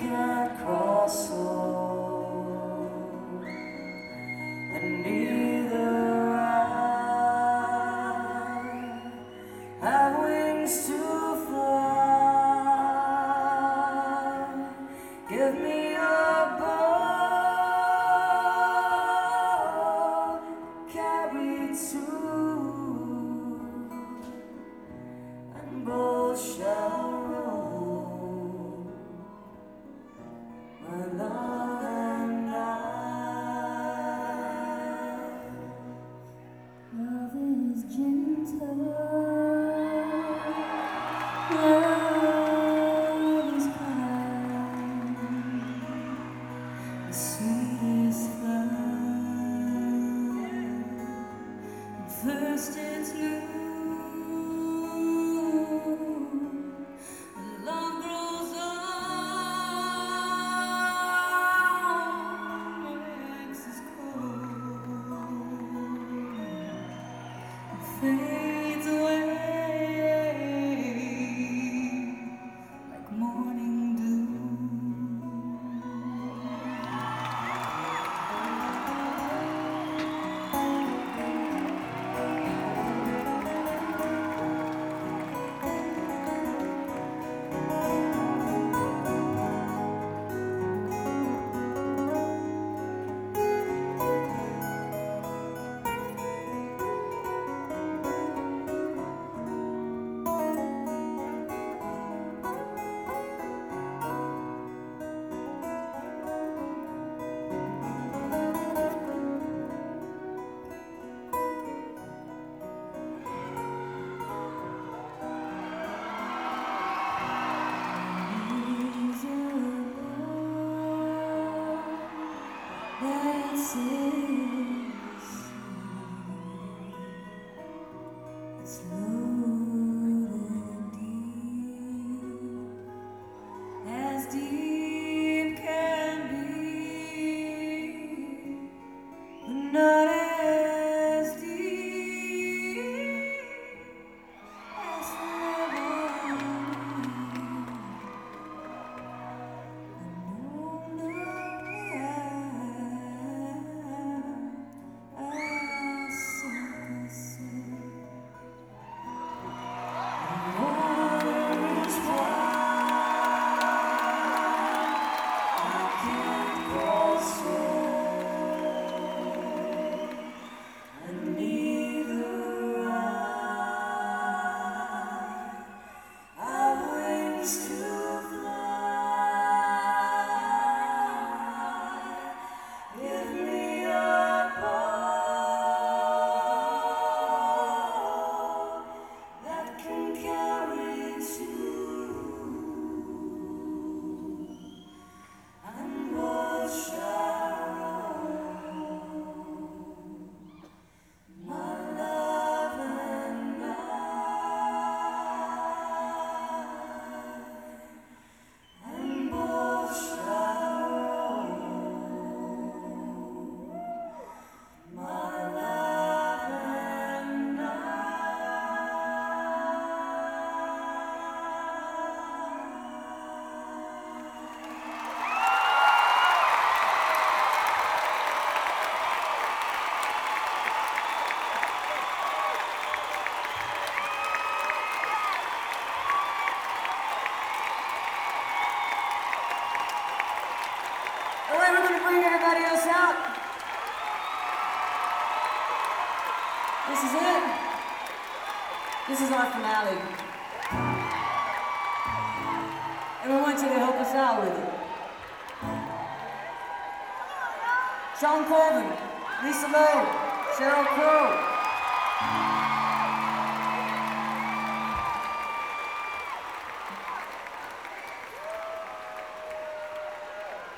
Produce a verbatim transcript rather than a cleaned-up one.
can't cross over, and neither I have wings to fly. Give me a boat, carry two, and both shall roam. My love and I. Love is gentle. Love is kind. The sweetest flower. And first it's new. Love grows on, makes us cold, and fades away like morning dew. That's it's loaded deep, as deep can be, but not as deep as heaven. All right, we're going to bring everybody else out. This is it. This is our finale. And we want you to help us out with it. Sean Colvin, Lisa Lowe, Sheryl Crow.